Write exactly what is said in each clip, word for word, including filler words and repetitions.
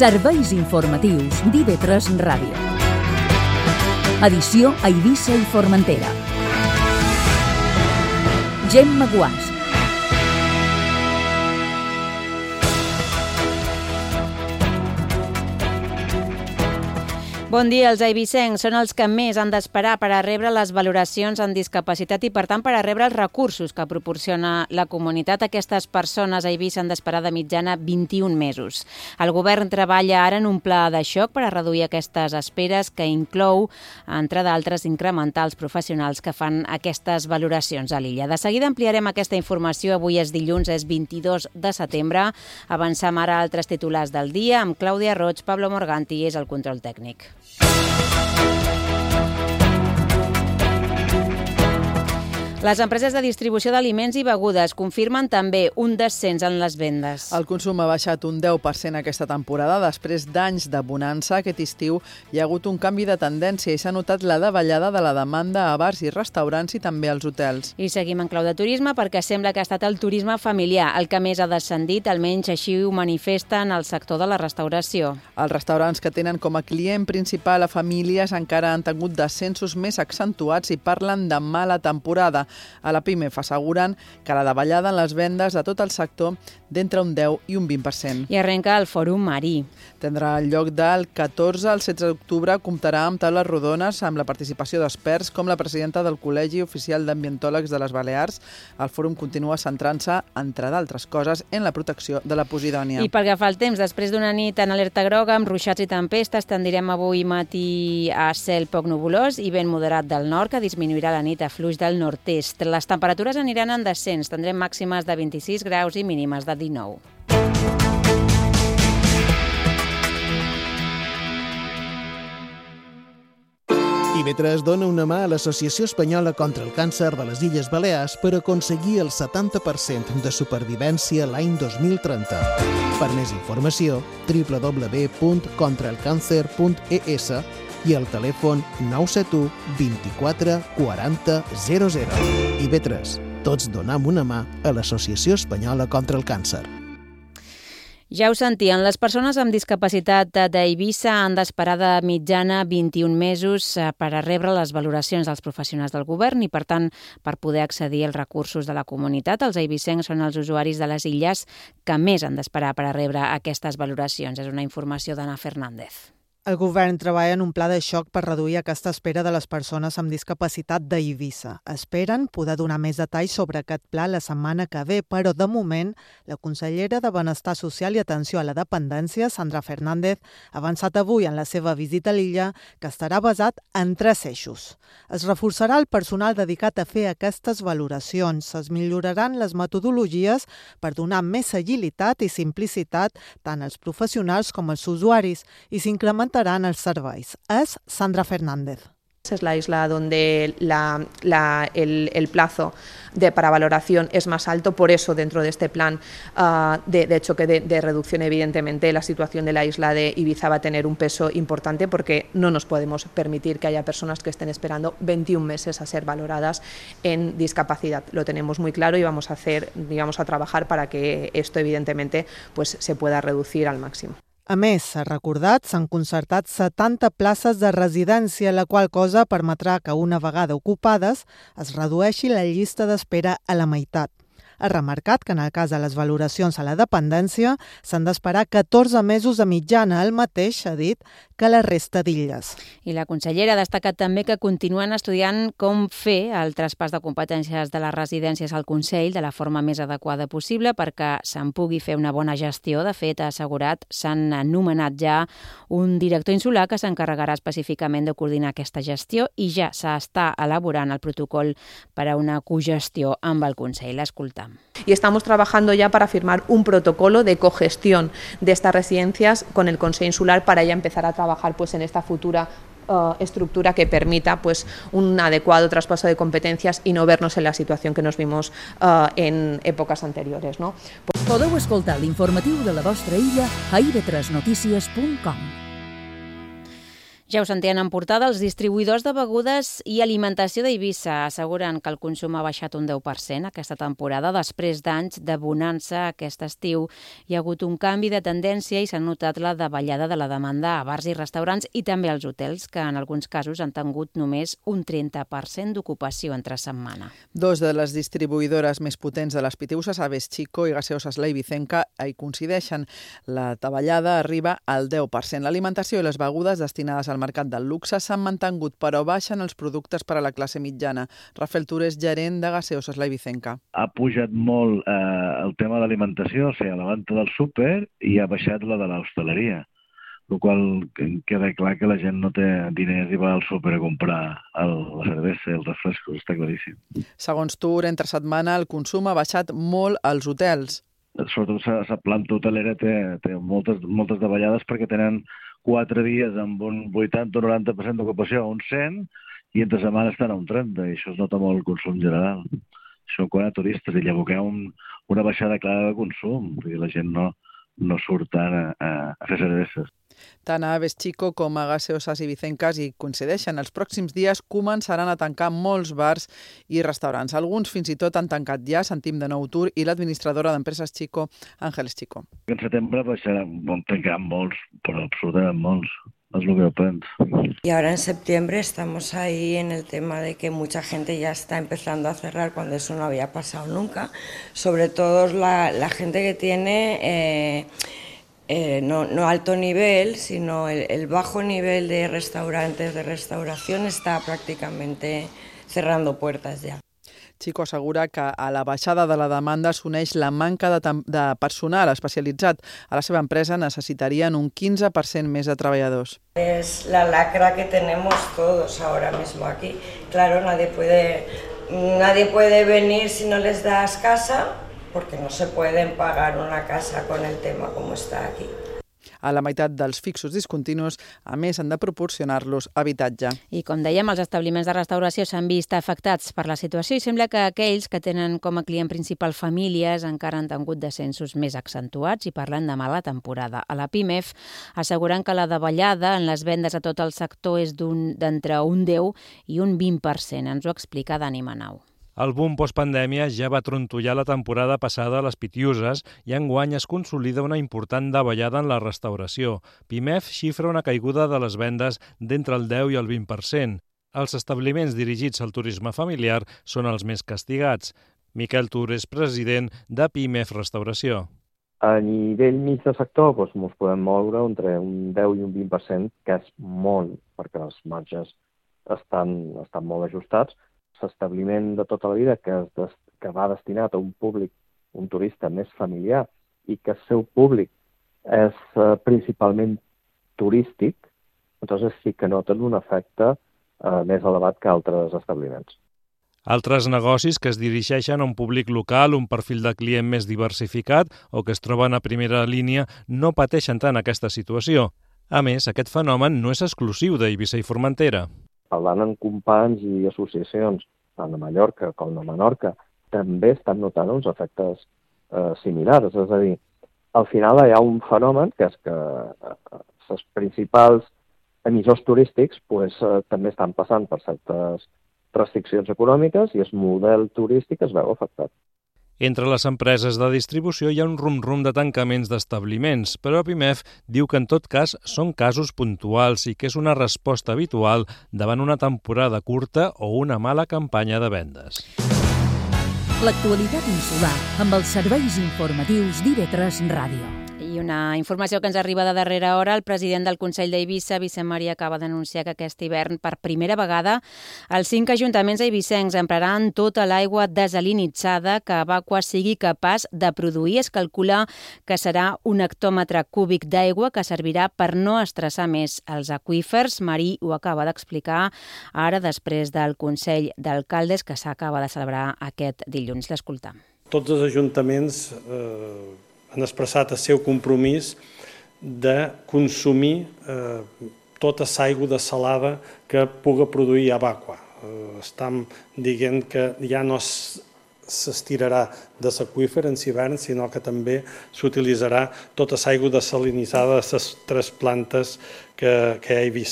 Serveis informatius d'I V tres Ràdio. Edició a Eivissa i Formentera. Gemma Guàs. Bon dia, els eivissencs són els que més han d'esperar per a rebre les valoracions en discapacitat i, per tant, per a rebre els recursos que proporciona la comunitat. Aquestes persones a Eivissa han d'esperar de mitjana vint-i-un mesos. El govern treballa ara en un pla de xoc per a reduir aquestes esperes que inclou, entre d'altres, incrementar els professionals que fan aquestes valoracions a l'illa. De seguida ampliarem aquesta informació. Avui és dilluns, és vint-i-dos de setembre. Avancem ara a altres titulars del dia amb Clàudia Roig, Pablo Morganti és el control tècnic. Les empreses de distribució d'aliments i begudes confirmen també un descens en les vendes. El consum ha baixat un deu per cent aquesta temporada. Després d'anys de bonança, aquest estiu hi ha hagut un canvi de tendència i s'ha notat la davallada de la demanda a bars i restaurants i també als hotels. I seguim en clau de turisme perquè sembla que ha estat el turisme familiar el que més ha descendit, almenys així ho manifesten el sector de la restauració. Els restaurants que tenen com a client principal a famílies encara han tingut descensos més accentuats i parlen de mala temporada. A la PIMEF asseguren que la davallada en les vendes de tot el sector d'entre un deu i un vint per cent. I arrenca el Fòrum Marí. Tindrà lloc del catorze al setze d'octubre, comptarà amb taules rodones amb la participació d'experts com la presidenta del Col·legi Oficial d'Ambientòlegs de les Balears. El fòrum continua centrant-se, entre d'altres coses, en la protecció de la posidònia. I pel que fa al temps, després d'una nit en alerta groga amb ruixats i tempestes, tendirem avui matí a cel poc nuvolós i vent moderat del nord, que disminuirà la nit a fluix del nord-est. Les temperatures aniran en descens, tindrem màximes de vint-i-sis graus i mínimes de dinou. I V tres dona una mà a l'Associació Espanyola contra el Càncer de les Illes Balears per aconseguir el setanta per cent de supervivència l'any dos mil trenta. Per més informació, w w w punt contra el càncer punt e s i el telèfon nou set u vint-i-quatre quaranta zero zero. I V tres, tots donem una mà a l'Associació Espanyola contra el Càncer. Ja ho sentien, les persones amb discapacitat d'Eivissa han d'esperar de mitjana vint-i-un mesos per a rebre les valoracions dels professionals del govern i, per tant, per poder accedir als recursos de la comunitat. Els eivissencs són els usuaris de les illes que més han d'esperar per a rebre aquestes valoracions. És una informació d'Anna Fernández. El govern treballa en un pla de xoc per reduir aquesta espera de les persones amb discapacitat d'Eivissa. Esperen poder donar més detalls sobre aquest pla la setmana que ve, però de moment la consellera de Benestar Social i Atenció a la Dependència, Sandra Fernández, ha avançat avui en la seva visita a l'illa que estarà basat en tres eixos. Es reforçarà el personal dedicat a fer aquestes valoracions, es milloraran les metodologies per donar més agilitat i simplicitat tant als professionals com als usuaris i s'incrementa els serveis. És Sandra Fernández. Es la isla donde la, la, el, el plazo de, para valoración es más alto, por eso dentro de este plan uh, de, de choque de, de reducción, evidentemente la situación de la isla de Ibiza va a tener un peso importante porque no nos podemos permitir que haya personas que estén esperando veintiún meses a ser valoradas en discapacidad. Lo tenemos muy claro y vamos a hacer, digamos, a trabajar para que esto evidentemente pues, se pueda reducir al máximo. A més, s'ha recordat, s'han concertat setanta places de residència, la qual cosa permetrà que una vegada ocupades es redueixi la llista d'espera a la meitat. Ha remarcat que en el cas de les valoracions a la dependència s'han d'esperar catorze mesos de mitjana, el mateix, ha dit, que la resta d'illes. I la consellera ha destacat també que continuen estudiant com fer el traspàs de competències de les residències al Consell de la forma més adequada possible perquè se'n pugui fer una bona gestió. De fet, ha assegurat, s'han anomenat ja un director insular que s'encarregarà específicament de coordinar aquesta gestió i ja s'està elaborant el protocol per a una cogestió amb el Consell. L'escoltam. Y estamos trabajando ya para firmar un protocolo de cogestión de estas residencias con el Consejo Insular para ya empezar a trabajar pues, en esta futura uh, estructura que permita pues, un adecuado traspaso de competencias y no vernos en la situación que nos vimos uh, en épocas anteriores, ¿no? Podeu escoltar l'informatiu de la vostra illa a i v tres notícies punt com. Ja ho sentien en portada, els distribuïdors de begudes i alimentació d'Eivissa asseguren que el consum ha baixat un deu per cent aquesta temporada. Després d'anys de bonança aquest estiu, hi ha hagut un canvi de tendència i s'ha notat la davallada de la demanda a bars i restaurants i també als hotels, que en alguns casos han tingut només un trenta per cent d'ocupació entre setmana. Dos de les distribuïdores més potents de les Pitiusses, Aves Chico i Gaseosas La Eivicenca, hi coincideixen. La davallada arriba al deu per cent. L'alimentació i les begudes destinades al mercat del luxe s'han mantingut, però baixen els productes per a la classe mitjana. Rafael Tures, gerent de Gaseosas La Eivicenca. Ha pujat molt eh, el tema de l'alimentació, o sigui, la venda del súper, i ha baixat la de l'hostaleria, el qual queda clar que la gent no té diners i va al súper a comprar el, la cervesa i els refrescos, està claríssim. Segons Tur, entre setmana el consum ha baixat molt als hotels. Sobretot la planta hotelera té, té moltes, moltes davallades perquè tenen quatre dies amb un vuitanta o noranta per cent d'ocupació a un cent i entre setmana estan a un trenta, i això es nota molt el consum general. Això quan a turistes i llevoqueu un, una baixada clara de consum, perquè la gent no, no surt tant a, a, a fer cerveses. Tant a Aves Chico com a Gaseosas i Vicencas hi coincideixen. Els pròxims dies començaran a tancar molts bars i restaurants. Alguns fins i tot han tancat ja, sentim de nou Tur i l'administradora d'empreses Chico, Àngeles Chico. En setembre baixaran, tancaran molts, però absolutament molts. Es lo que yo pienso. Y ahora en septiembre estamos ahí en el tema de que mucha gente ya está empezando a cerrar cuando eso no había pasado nunca. Sobre todo la, la gente que tiene eh, eh, no, no alto nivel, sino el, el bajo nivel de restaurantes, de restauración, está prácticamente cerrando puertas ya. Chico assegura que a la baixada de la demanda s'uneix la manca de, de personal especialitzat. A la seva empresa necessitarien un quinze per cent més de treballadors. Es la lacra que tenemos todos ahora mismo aquí. Claro, nadie puede, nadie puede venir si no les das casa, porque no se pueden pagar una casa con el tema como está aquí. A la meitat dels fixos discontinus, a més, han de proporcionar-los habitatge. I com dèiem, els establiments de restauració s'han vist afectats per la situació i sembla que aquells que tenen com a client principal famílies encara han tingut descensos més accentuats i parlen de mala temporada. A la Pimef asseguren que la davallada en les vendes a tot el sector és d'entre un deu i un vint per cent. Ens ho explica Dani Manau. El boom postpandèmia ja va trontollar la temporada passada a les Pitiuses i enguany es consolida una important davallada en la restauració. Pimef xifra una caiguda de les vendes d'entre el deu i el vint per cent. Els establiments dirigits al turisme familiar són els més castigats. Miquel Tur és president de Pimef Restauració. A nivell mig de sector doncs, ens podem moure entre un deu i un vint per cent, que és molt, perquè els marges estan, estan molt ajustats. L'establiment de tota la vida que, es des, que va destinat a un públic, un turista més familiar i que el seu públic és eh, principalment turístic, doncs sí que noten un efecte eh, més elevat que altres establiments. Altres negocis que es dirigeixen a un públic local, un perfil de client més diversificat o que es troben a primera línia no pateixen tant aquesta situació. A més, aquest fenomen no és exclusiu d'Eivissa i Formentera. Parlant amb companys i associacions, tant a Mallorca com a Menorca, també estan notant uns efectes eh, similars. És a dir, al final hi ha un fenomen que és que eh, els principals emissors turístics pues, eh, també estan passant per certes restriccions econòmiques i el model turístic es veu afectat. Entre les empreses de distribució hi ha un rum-rum de tancaments d'establiments, però Pimef diu que en tot cas són casos puntuals i que és una resposta habitual davant una temporada curta o una mala campanya de vendes. L'actualitat insular amb els serveis informatius d'I V tres Ràdio. I una informació que ens arriba de darrera hora, el president del Consell d'Eivissa, Vicent Maria, acaba d'anunciar que aquest hivern, per primera vegada, els cinc ajuntaments eivissencs empraran tota l'aigua desalinitzada que Abaqua sigui capaç de produir. Es calcula que serà un hectòmetre cúbic d'aigua que servirà per no estressar més els aqüífers. Marí ho acaba d'explicar ara després del Consell d'Alcaldes que s'acaba de celebrar aquest dilluns. L'escoltam. Tots els ajuntaments eh, han expressat el seu compromís de consumir eh, tota l'aigua dessalada que pugui produir Abaqua. Eh, estem dient que ja no s'estirarà de l'aqüífer en hivern, sinó que també s'utilitzarà tota l'aigua desalinitzada de les tres plantes que, que hi ha a Eivissa.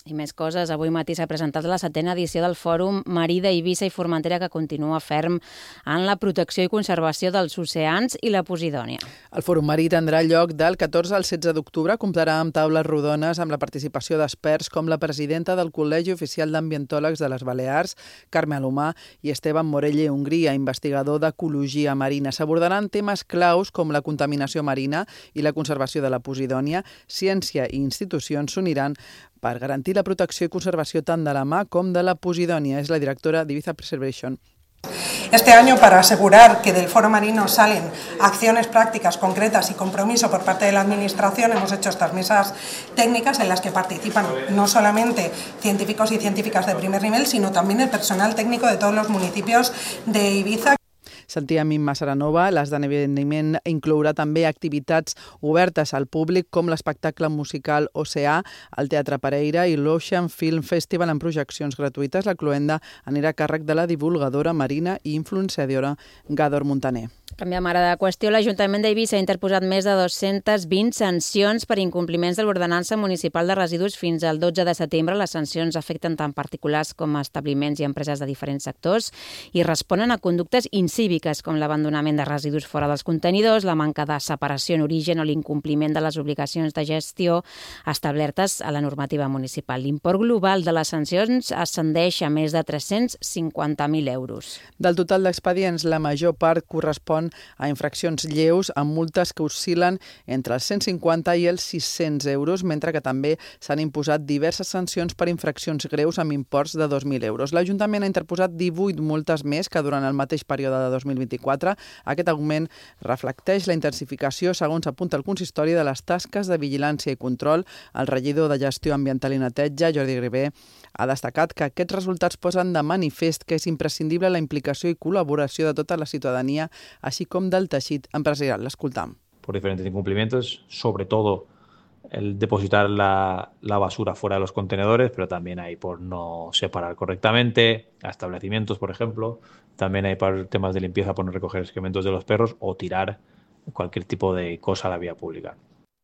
I més coses. Avui matí s'ha presentat la setena edició del Fòrum Marí d'Eivissa i Formentera, que continua ferm en la protecció i conservació dels oceans i la Posidònia. El Fòrum Marí tindrà lloc del catorze al setze d'octubre. Comptarà amb taules rodones amb la participació d'experts com la presidenta del Col·legi Oficial d'Ambientòlegs de les Balears, Carme Alomà, i Esteban Morelle Hongria, investigador d'ecologia marina. S'abordaran temes claus com la contaminació marina i la conservació de la Posidònia. Ciència i institucions s'uniran per garantir la protecció i conservació tant de la mar com de la Posidònia. És la directora d'Ibiza Preservation. Este año, para asegurar que del Foro Marino salen acciones prácticas, concretas y compromiso por parte de la Administración, hemos hecho estas mesas técnicas en las que participan no solamente científicos y científicas de primer nivel, sino también el personal técnico de todos los municipios de Ibiza. Sentíem Imma Saranova. L'esdeveniment inclourà també activitats obertes al públic com l'espectacle musical Oceà, el Teatre Pereira i l'Ocean Film Festival en projeccions gratuïtes. La cloenda anirà a càrrec de la divulgadora marina i influenciadora Gàdor Montaner. Canviem ara de qüestió. L'Ajuntament d'Eivissa ha interposat més de dues-centes vint sancions per incompliments de l'ordenança municipal de residus fins al dotze de setembre. Les sancions afecten tant particulars com establiments i empreses de diferents sectors i responen a conductes incíviques com l'abandonament de residus fora dels contenidors, la manca de separació en origen o l'incompliment de les obligacions de gestió establertes a la normativa municipal. L'import global de les sancions ascendeix a més de tres-cents cinquanta mil euros. Del total d'expedients, la major part correspon a infraccions lleus amb multes que oscil·len entre els cent cinquanta i els sis-cents euros, mentre que també s'han imposat diverses sancions per infraccions greus amb imports de dos mil euros. L'Ajuntament ha interposat divuit multes més que durant el mateix període de dos mil vint-i-quatre. Aquest augment reflecteix la intensificació, segons apunta el consistori, de les tasques de vigilància i control. El regidor de Gestió Ambiental i Neteja, Jordi Grivé, ha destacat que aquests resultats posen de manifest que és imprescindible la implicació i col·laboració de tota la ciutadania, així com del teixit empresarial. L'escoltam. Por diferentes incumplimientos, sobre todo el depositar la, la basura fuera de los contenedores, pero también hay por no separar correctamente, a establecimientos, por ejemplo. También hay por temas de limpieza por no recoger excrementos de los perros o tirar cualquier tipo de cosa a la vía pública.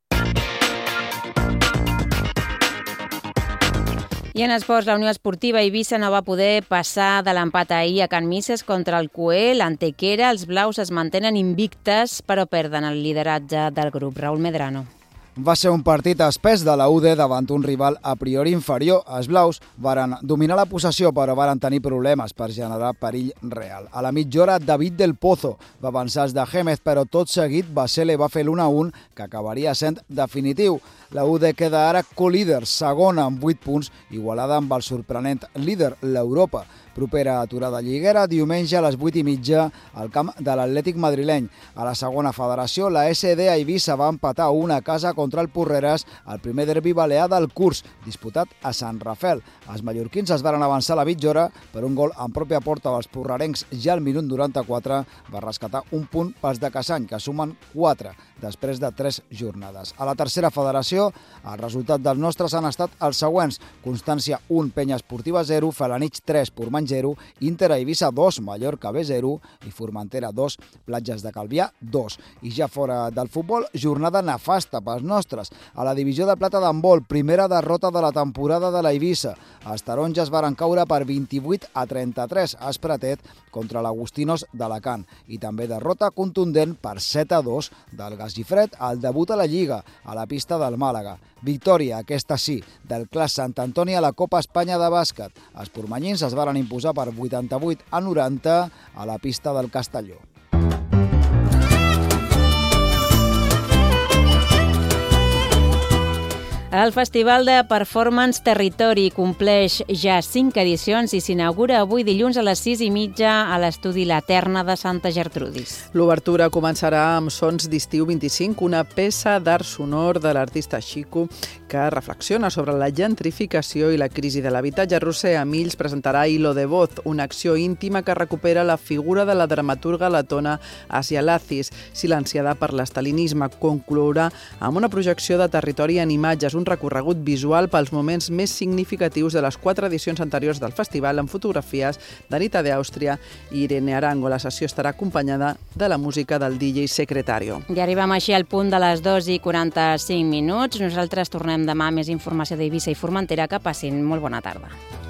I en esports, la Unió Esportiva Eivissa no va poder passar de l'empat ahir a Can Misses contra el Cué, l'Antequera. Els blaus es mantenen invictes, però perden el lideratge del grup. Raúl Medrano. Va ser un partit espès de la U D davant un rival a priori inferior. Els blaus varen dominar la possessió, però varen tenir problemes per generar perill real. A la mitja hora, David del Pozo va avançar de Gémez, però tot seguit Basile va fer l'u a un, que acabaria sent definitiu. La U D queda ara co-líder, segona amb vuit punts, igualada amb el sorprenent líder, l'Europa. Propera aturada lliguera, diumenge a les vuit i mitja al camp de l'Atlètic madrileny. A la segona federació, la S D a Eivissa va empatar una a casa contra el Porreres, el primer derbi balear del curs, disputat a Sant Rafel. Els mallorquins es varen avançar a la mitja hora per un gol en pròpia porta dels porrerencs. Ja al minut noranta-quatre va rescatar un punt pels de Cassany, que sumen quatre després de tres jornades. A la tercera federació, el resultat dels nostres han estat els següents: Constància un, Penya Esportiva zero, Felanitx tres, Portmany zero, Inter a Eivissa dos, Mallorca B zero i Formentera dos, Platges de Calvià dos. I ja fora del futbol, jornada nefasta pels nostres. A la divisió de plata d'handbol, primera derrota de la temporada de la Eivissa. Els taronges varen caure per vint-i-vuit a trenta-tres a Espratet contra l'Agustinos d'Alacant. I també derrota contundent per set a dos del Gasgifred al debut a la Lliga, a la pista del Màlaga. Victòria, aquesta sí, del Clas Sant Antoni a la Copa Espanya de bàsquet. Els pormanyins es varen imposar per vuitanta-vuit a noranta a la pista del Castelló. El Festival de Performance Territori compleix ja cinc edicions i s'inaugura avui dilluns a les sis i mitja a l'estudi La Terna de Santa Gertrudis. L'obertura començarà amb Sons d'Estiu vint-i-cinc, una peça d'art sonor de l'artista Xico que reflexiona sobre la gentrificació i la crisi de l'habitatge. Roser Amills presentarà Hilo de Voz, una acció íntima que recupera la figura de la dramaturga letona Asia Lazis, silenciada per l'estalinisme. Conclourà amb una projecció de territori en imatges, un recorregut visual pels moments més significatius de les quatre edicions anteriors del festival, amb fotografies d'Anita d'Àustria i Irene Arango. La sessió estarà acompanyada de la música del D J Secretario. I arribem així al punt de les dos i quaranta-cinc minuts. Nosaltres tornem Tornem demà, més informació d'Eivissa i Formentera. Que passin molt bona tarda.